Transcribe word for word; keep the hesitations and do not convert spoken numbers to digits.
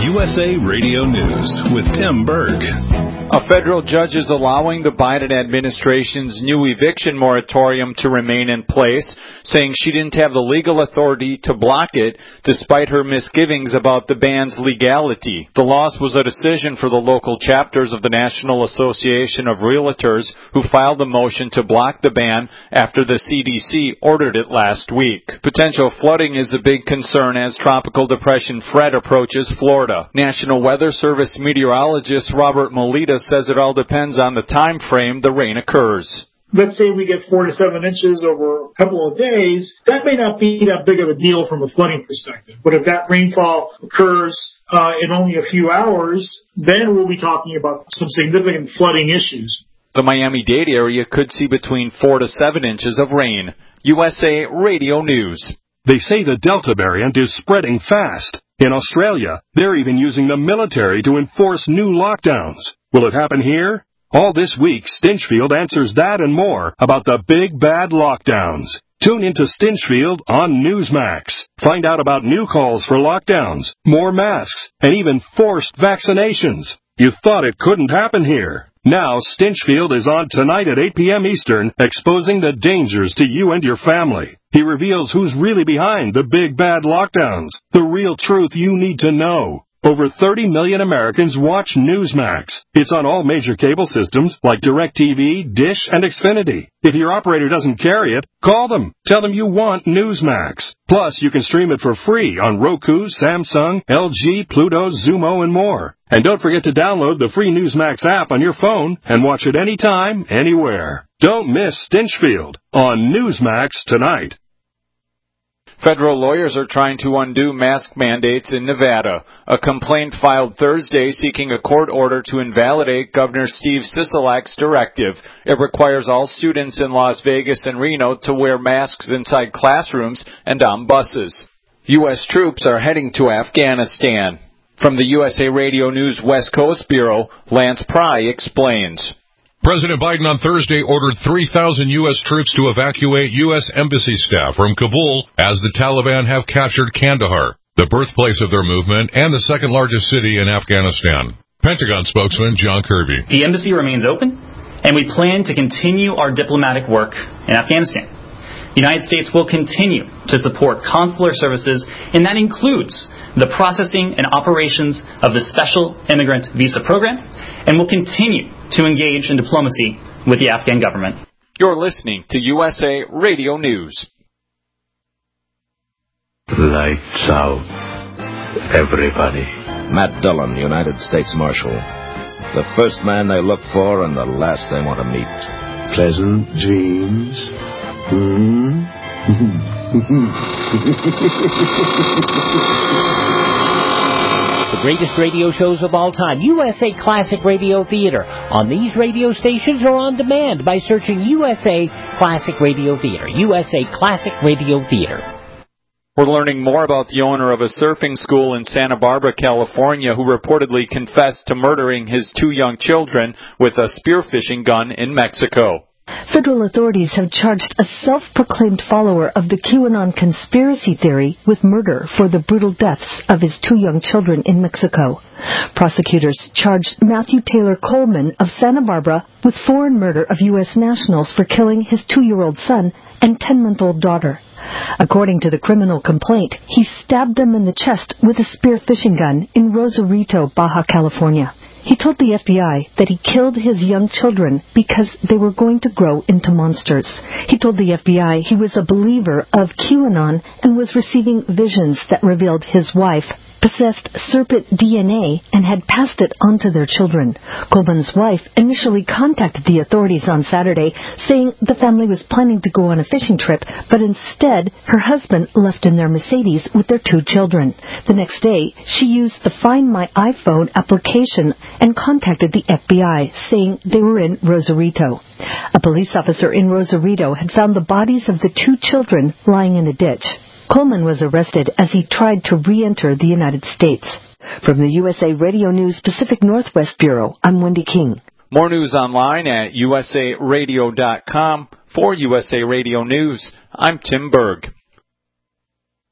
U S A Radio News with Tim Berg. A federal judge is allowing the Biden administration's new eviction moratorium to remain in place, saying she didn't have the legal authority to block it, despite her misgivings about the ban's legality. The loss was a decision for the local chapters of the National Association of Realtors, who filed a motion to block the ban after the C D C ordered it last week. Potential flooding is a big concern as Tropical Depression Fred approaches Florida. National Weather Service meteorologist Robert Melita says it all depends on the time frame the rain occurs. Let's say we get four to seven inches over a couple of days, that may not be that big of a deal from a flooding perspective. But if that rainfall occurs uh, in only a few hours, then we'll be talking about some significant flooding issues. The Miami-Dade area could see between four to seven inches of rain. U S A Radio News. They say the Delta variant is spreading fast. In Australia, they're even using the military to enforce new lockdowns. Will it happen here? All this week, Stinchfield answers that and more about the big bad lockdowns. Tune into Stinchfield on Newsmax. Find out about new calls for lockdowns, more masks, and even forced vaccinations. You thought it couldn't happen here. Now, Stinchfield is on tonight at eight p.m. Eastern, exposing the dangers to you and your family. He reveals who's really behind the big bad lockdowns, the real truth you need to know. Over thirty million Americans watch Newsmax. It's on all major cable systems like DirecTV, Dish, and Xfinity. If your operator doesn't carry it, call them. Tell them you want Newsmax. Plus, you can stream it for free on Roku, Samsung, L G, Pluto, Zumo, and more. And don't forget to download the free Newsmax app on your phone and watch it anytime, anywhere. Don't miss Stinchfield on Newsmax tonight. Federal lawyers are trying to undo mask mandates in Nevada. A complaint filed Thursday seeking a court order to invalidate Governor Steve Sisolak's directive. It requires all students in Las Vegas and Reno to wear masks inside classrooms and on buses. U S troops are heading to Afghanistan. From the U S A Radio News West Coast Bureau, Lance Pry explains. President Biden on Thursday ordered three thousand U S troops to evacuate U S embassy staff from Kabul as the Taliban have captured Kandahar, the birthplace of their movement and the second largest city in Afghanistan. Pentagon spokesman John Kirby. The embassy remains open, and we plan to continue our diplomatic work in Afghanistan. The United States will continue to support consular services, and that includes the processing and operations of the Special Immigrant Visa Program, and will continue to engage in diplomacy with the Afghan government. You're listening to U S A Radio News. Lights out, everybody. Matt Dillon, United States Marshal. The first man they look for and the last they want to meet. Pleasant dreams. Hmm? The greatest radio shows of all time, U S A Classic Radio Theater, on these radio stations or on demand by searching U S A Classic Radio Theater. U S A Classic Radio Theater. We're learning more about the owner of a surfing school in Santa Barbara, California, who reportedly confessed to murdering his two young children with a spearfishing gun in Mexico. Federal authorities have charged a self-proclaimed follower of the QAnon conspiracy theory with murder for the brutal deaths of his two young children in Mexico. Prosecutors charged Matthew Taylor Coleman of Santa Barbara with foreign murder of U S nationals for killing his two-year-old son and ten-month-old daughter. According to the criminal complaint, he stabbed them in the chest with a spearfishing gun in Rosarito, Baja California. He told the F B I that he killed his young children because they were going to grow into monsters. He told the F B I he was a believer of QAnon and was receiving visions that revealed his wife possessed serpent D N A and had passed it on to their children. Coleman's wife initially contacted the authorities on Saturday, saying the family was planning to go on a fishing trip, but instead her husband left in their Mercedes with their two children. The next day, she used the Find My iPhone application and contacted the F B I, saying they were in Rosarito. A police officer in Rosarito had found the bodies of the two children lying in a ditch. Coleman was arrested as he tried to re-enter the United States. From the U S A Radio News Pacific Northwest Bureau, I'm Wendy King. More news online at U S A radio dot com. For U S A Radio News, I'm Tim Berg.